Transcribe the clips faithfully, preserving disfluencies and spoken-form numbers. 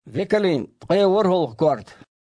Vekalin, qay warhol kort.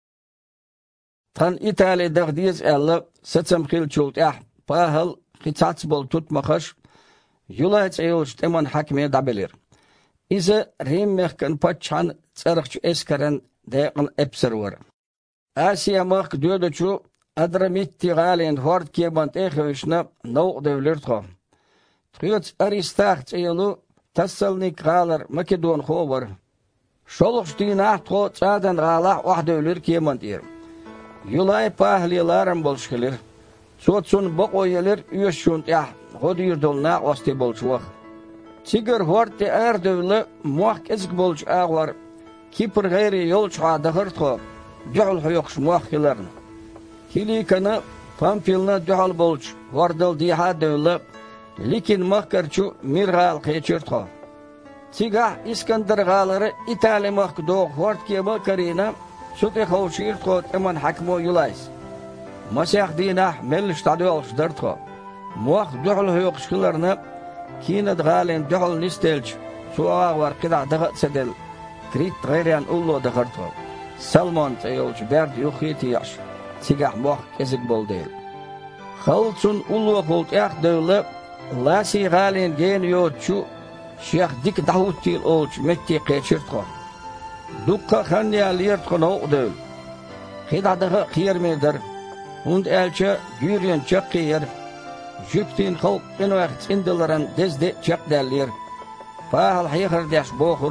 Tan İtalya dağdiyaz elle satsam khil çult ah pahal qitsats bol tutmaqash yulaç ayolş teman hakme dabelir. İze rimmehkan paçan tsarıqçı eskaran deqan epserwar. Asiya maq dödöçü Adramitti galen hort kebant ekhvishna no devlertho. Triots Aristach ayolu Tassalnik galar Makedon khovar. Şolqstina tro tsadan gala wah devler kebant er. Yulay pahlilaram bolşkiler. Sotsun boqoyeler üyeşunt ya godir dolna osti bolçuq. Tiger horte er devle muaq ezik bolç ağlar. Kipr gayri yolç adagırtho. Juhl hoyoqş muaqlarını. Hilikana Pampilna duhal bolç vardal diha devle likin mahkarçu mirgal qeçirtho. Tiga İskandar gaları İtalya mahkdo hort keba karina Sute khawshirtho teman hakmo yulays. Masih dina mel stadiolş dartho. Muaq duhal hoyoqşlarını kinad galen duhal nistelç suağa var qida dagat sedel Krit gayrian ullo dagartho. Salman tayolç berdi yukhiti yaş. Sigah muaq ezik bol değil. Khaltsun ullo qolt aq devle lasi galen gen yoçu Şeyh dik Davuttil olç metti qeçirtho. Dukka khanya liert kono deul. Khidadaga khiyermeder. Und elçe güryen çakkiyer. Jüptin khalq en vaqt indelaran desde çakdalir. Fahal haykhar dash bokhur.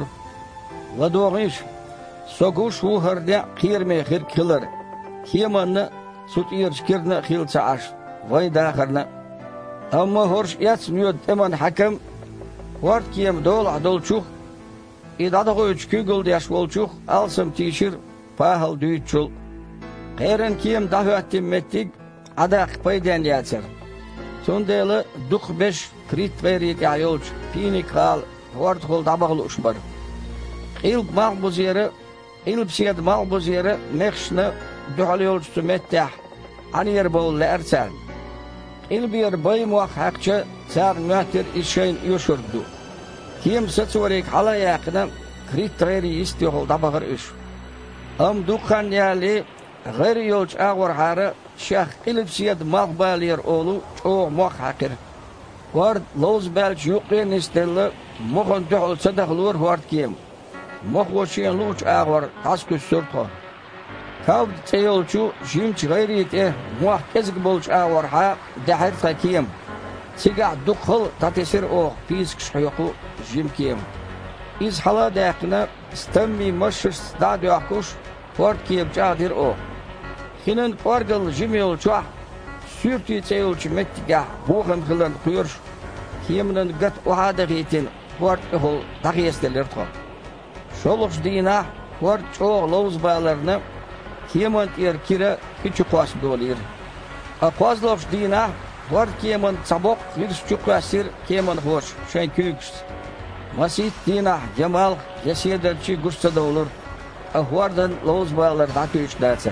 Ladogish sogush wuharda khiyerme khir killer. Khiyamanna sutir shkirna khilsa ash. Vay dakharna. Amma horsh yats niyot eman hakam Vart kiyem dol adolçuk. İdada koyuç kügül yaş bolçuk. Alsam tişir pahal düğütçul. Qeyren kiyem dahu attim mettik. Adak payden yatsar. Sondayla duk beş krit verit ayolç. Pini kal. Vart kol dabağlı uşbar. İlk mağbuz yeri. İlk siyad mağbuz yeri. Mekşne duhal yolçusu mettah. Aniyer boğulla ersel. İlbir bay muaq haqça sar mühtir işeyn yoşurdu. Kim satsvarek halayaqına krit gayri istihol dabağır iş. Am dukkan yali gayri yolç ağır harı şah ilipsiyad mağbalir oğlu çoğ muaq haqir. Vard loz belç yuqin istelle muğun duhul sadaqlur vard kim. Muq voşiyen luç ağır tas küssürtho. Kavd teyolçu jimç gayriyete muaq kezg bolç ağır ha dahir takiyem. Sigah dukhul tatesir o pisk şoyoku jimkiyem. İz hala daqna stammi maşış dadı akuş fort kiyep cadir o. Hinin qorgal jimyol çuah sürtü teyolçu mettigah buğum kılan kuyur. Kiyeminin gat ohada gitin fort ehol daqiyesteler to. Şoluş dina fort çoğ loz bağlarını Kiyeman er kira küçük kuas dolir. Aqwazloş dina var kiyeman sabok virüs çuqasir kiyeman hoş şen küks. Masit dina Cemal yesiyadarçı gusta olur. Ahvardan loz bağlar da küç derse.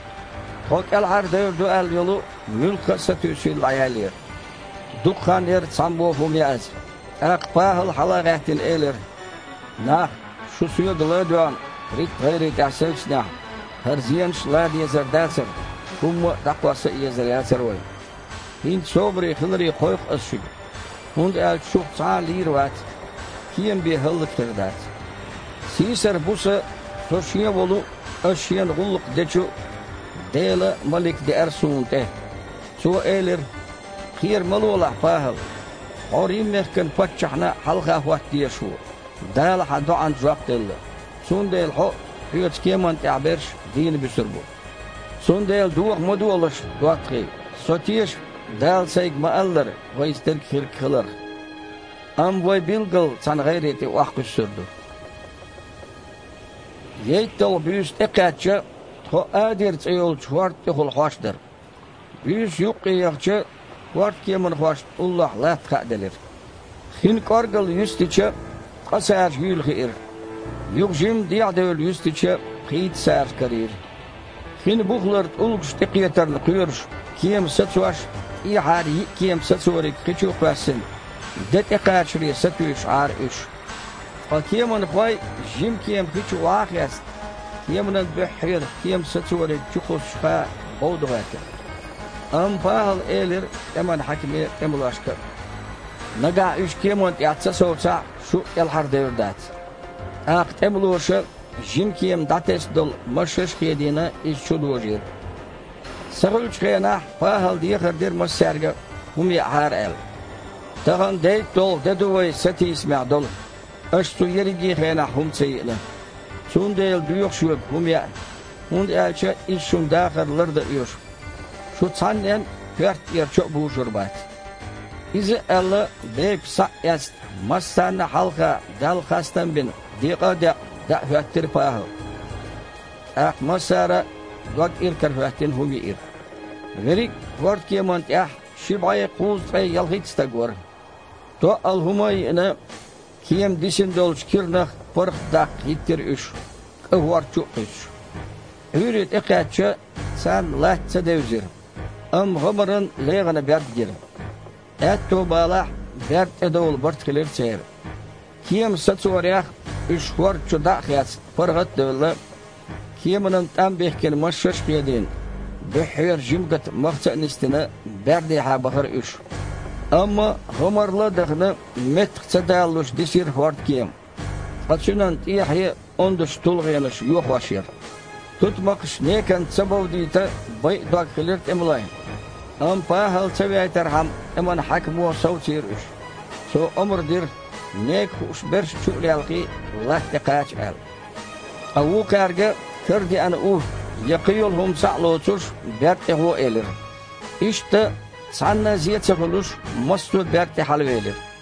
Hokel har dövdü el yolu mülk satüsül ayalir. Dukhan er sambo humyaz. Aqpahıl halaqatin elir. Nah şu suyu dılı dön. Rit gayri tahsilçna. Her ziyan şlar yezer derser. Kumma taqwası yezer yezer oy. Hin sobri khilri qoyq asşig. Hund el şuq salir wat. Kiyem bi hıllıktır dert. Siser busa soşiye bolu aşiyen gulluk deçu. Dele malik de ersunte. Su elir khir malula pahal. Orim mehken patchahna halqa wat diye şu. Dal hadu an jaqtel. Sundel ho Hüyet keman ta'berş dini bisirbu. Sondel duaq modualaş duaqi. Sotiyeş dal sayg maallar ve ister khirk kılar. Am ve bilgal san gayreti waq sürdü. Yeytel büyüs eqatça to adir tsayol çwart hol hoşdur. Büyüs yuqiyaqça wart keman hoş Allah lat qadelir. Hin qargal yüstiçe qasar yül khir. Yuqjim diadöl yüstiçe qiyt sar karir. Hin buxlar ulqş tiqiyatarlı quyurş. Kiyem satsuaş ihari kiyem satsuarik qiçu qasin. Det eqaçri satüş ar üş. Akiyemin koy jim kiyem hiç vakıas. Kiyeminin behir kiyem saçuları çukusha oldu vakit. Am pahal elir eman hakimi emulaşkı. Naga üç kiyemin yatsa soğusa şu elhar devirdat. Ak emuluşu jim kiyem dates dol maşış kiyediğine iş çuluğur. Sağıl çıkayana pahal diye kırdır masarga humi har el. Tağın deyt dol deduvay seti ismi dol. Aştu yeri giyhena hum seyile. Sun değil duyuk şuyuk hum ya. Hund elçe işun dağırlar da uyur. Şu sannen hört yer çok buğuşur bat. İzi elle beyp sa'yast. Masanne halka dal kastan bin. Diqa da da hörttir pahı. Ak masara dok irkar hörttin hum ir. Verik vart kiyemant yah. Şibaya kuz tray yalhit stagor. To al humay ine kiyem disin dolç kirnah pork dak hittir üç. Kıhvar çok üç. Hürriyet ekatça sen lahtsa devzir. Am homarın leğana bertgir. Et tobalah bert edol bartkilir çeyir. Kiyem satsuvaryak üç hvar çodak yats porgat devle. Kiyeminin tam behken maşşaş kiyedin. Behir jimgat maqsa nistine berdi ha bahar üç. Ama homarla dağını metqsa dağılış disir hvar kiyem. Açınan tiyahye onduş tulğayanış yok başır. Tutmakış neken sabav diyta bay dakhilir emulay. Am pahal seviyaytar ham eman hakmu savçir üç. So omur dir nek uş berş çulyalqi lahti qaç el. Avu karga kirdi ana uh yaqiyul hum sa'lotuş berti hu elir. İşte sanna ziyet sakuluş mastu berti halvelir.